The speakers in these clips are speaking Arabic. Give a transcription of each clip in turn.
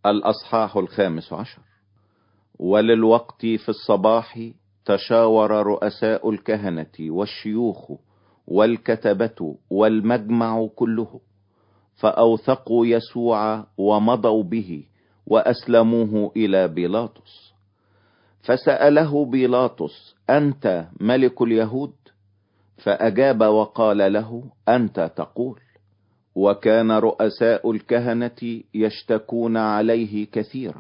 الأصحاح 15. وللوقت في الصباح تشاور رؤساء الكهنة والشيوخ والكتبة والمجمع كله، فأوثقوا يسوع ومضوا به وأسلموه إلى بيلاطس. فسأله بيلاطس: أنت ملك اليهود؟ فأجاب وقال له: أنت تقول. وكان رؤساء الكهنة يشتكون عليه كثيرا.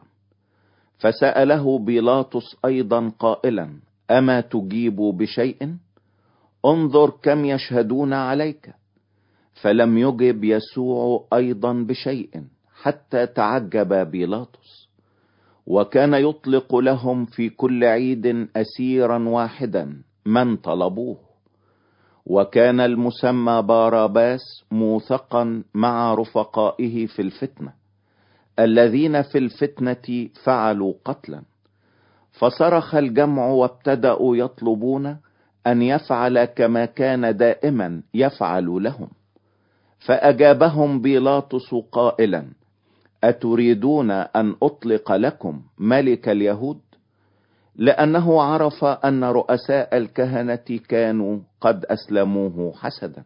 فسأله بيلاطس أيضا قائلا: أما تجيب بشيء؟ انظر كم يشهدون عليك. فلم يجب يسوع أيضا بشيء، حتى تعجب بيلاطس. وكان يطلق لهم في كل عيد أسيرا واحدا من طلبوه. وكان المسمى باراباس موثقا مع رفقائه في الفتنة، الذين في الفتنة فعلوا قتلا. فصرخ الجمع وابتدأوا يطلبون أن يفعل كما كان دائما يفعل لهم. فأجابهم بيلاطس قائلا: أتريدون أن أطلق لكم ملك اليهود؟ لأنه عرف أن رؤساء الكهنة كانوا قد أسلموه حسدا.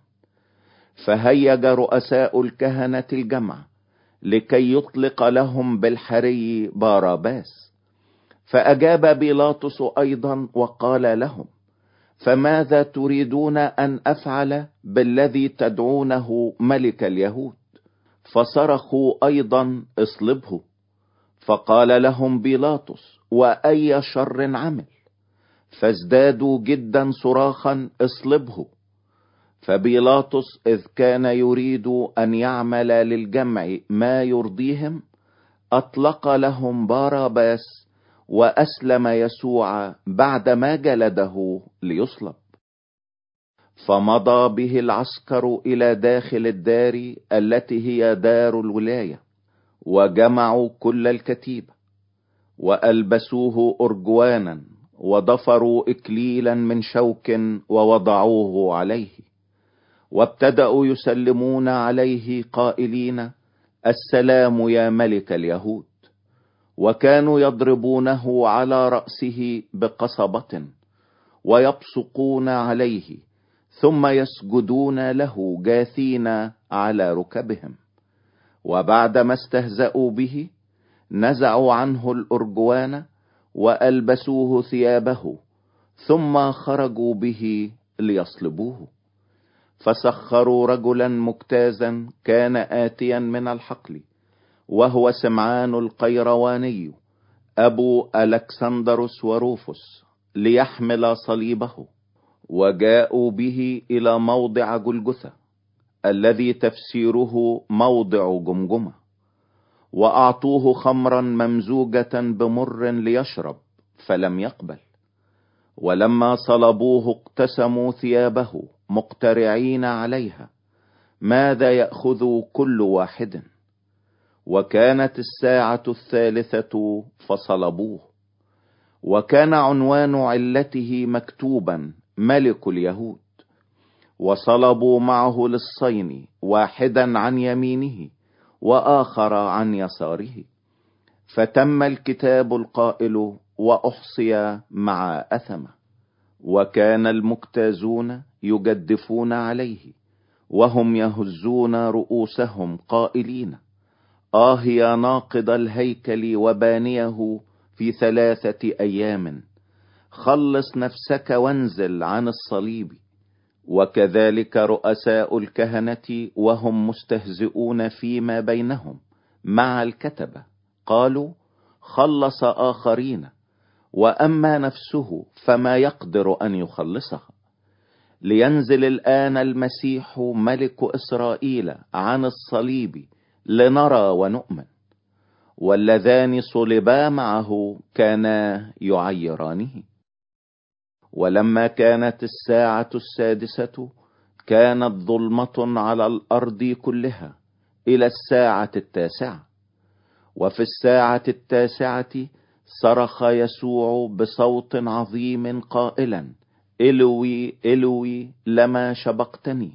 فهيج رؤساء الكهنة الجمع لكي يطلق لهم بالحري باراباس. فأجاب بيلاطس أيضا وقال لهم: فماذا تريدون أن أفعل بالذي تدعونه ملك اليهود؟ فصرخوا أيضا: اصلبه. فقال لهم بيلاطس: وأي شر عمل؟ فازدادوا جدا صراخا: اصلبه. فبيلاطس إذ كان يريد أن يعمل للجمع ما يرضيهم، أطلق لهم باراباس وأسلم يسوع بعدما جلده ليصلب. فمضى به العسكر إلى داخل الدار التي هي دار الولاية، وجمعوا كل الكتيبة، وألبسوه أرجوانا، وضفروا إكليلا من شوك ووضعوه عليه. وابتدأوا يسلمون عليه قائلين: السلام يا ملك اليهود. وكانوا يضربونه على رأسه بقصبة ويبصقون عليه، ثم يسجدون له جاثين على ركبهم. وبعدما استهزأوا به نزعوا عنه الأرجوان وألبسوه ثيابه، ثم خرجوا به ليصلبوه. فسخروا رجلا مجتازا كان آتيا من الحقل، وهو سمعان القيرواني أبو ألكسندروس وروفس، ليحمل صليبه. وجاءوا به إلى موضع جلجثة، الذي تفسيره موضع جمجمة، وأعطوه خمرا ممزوجة بمر ليشرب، فلم يقبل. ولما صلبوه اقتسموا ثيابه مقترعين عليها ماذا يأخذ كل واحد. وكانت الساعة 3 فصلبوه. وكان عنوان علته مكتوبا: ملك اليهود. وصلبوا معه للصين، واحدا عن يمينه وآخر عن يساره. فتم الكتاب القائل: وأحصي مع أثمة. وكان المجتازون يجدفون عليه، وهم يهزون رؤوسهم قائلين: يا ناقض الهيكل وبانيه في 3 أيام، خلص نفسك وانزل عن الصليب. وكذلك رؤساء الكهنة وهم مستهزئون فيما بينهم مع الكتبة قالوا: خلص آخرين، وأما نفسه فما يقدر أن يخلصها. لينزل الآن المسيح ملك إسرائيل عن الصليب لنرى ونؤمن. واللذان صلبا معه كانا يعيرانه. ولما كانت الساعة 6 كانت ظلمة على الأرض كلها إلى الساعة 9. وفي الساعة 9 صرخ يسوع بصوت عظيم قائلا: إلوي إلوي لما شبقتني،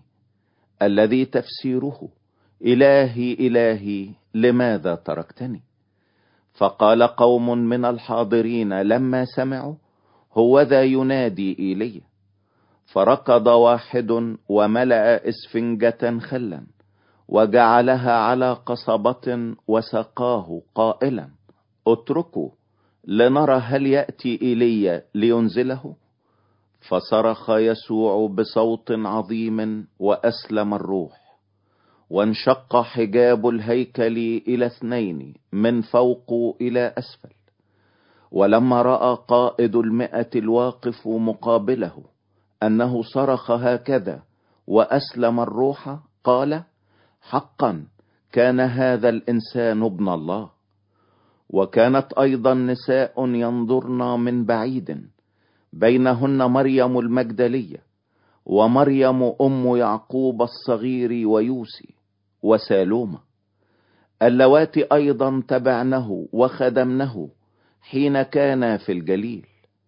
الذي تفسيره: إلهي إلهي لماذا تركتني. فقال قوم من الحاضرين لما سمعوا: هوذا ينادي ايليا. فركض واحد وملأ اسفنجة خلا وجعلها على قصبة وسقاه قائلا: اتركوا لنرى هل يأتي ايليا لينزله. فصرخ يسوع بصوت عظيم وأسلم الروح، وانشق حجاب الهيكل إلى 2 من فوق إلى أسفل. ولما رأى قائد 100 الواقف مقابله أنه صرخ هكذا وأسلم الروح، قال: حقا كان هذا الإنسان ابن الله. وكانت أيضا نساء ينظرن من بعيد، بينهن مريم المجدلية، ومريم أم يعقوب الصغير ويوسي، وسالومة، اللواتي أيضا تبعنه وخدمنه حين كان في الجليل،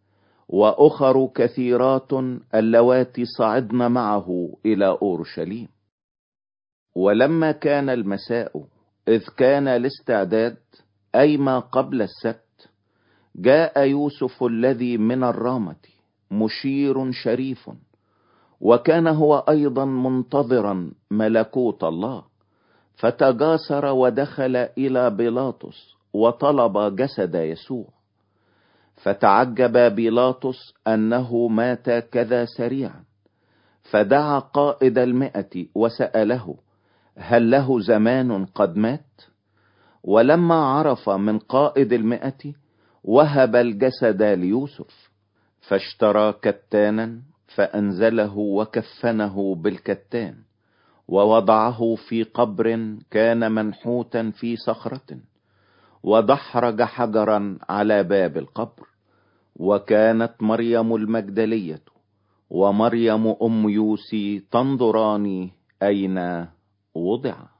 وأخر كثيرات اللواتي صعدن معه إلى أورشليم. ولما كان المساء، إذ كان الاستعداد أي ما قبل السبت، جاء يوسف الذي من الرامة مشير شريف، وكان هو أيضا منتظرا ملكوت الله، فتجاسر ودخل إلى بيلاطس وطلب جسد يسوع. فتعجب بيلاطس أنه مات كذا سريعا، فدعا قائد 100 وسأله: هل له زمان قد مات؟ ولما عرف من قائد 100 وهب الجسد ليوسف، فاشترى كتانا فأنزله وكفنه بالكتان، ووضعه في قبر كان منحوتا في صخرة، ودحرج حجرا على باب القبر. وكانت مريم المجدلية ومريم أم يوسي تنظران أين وضع.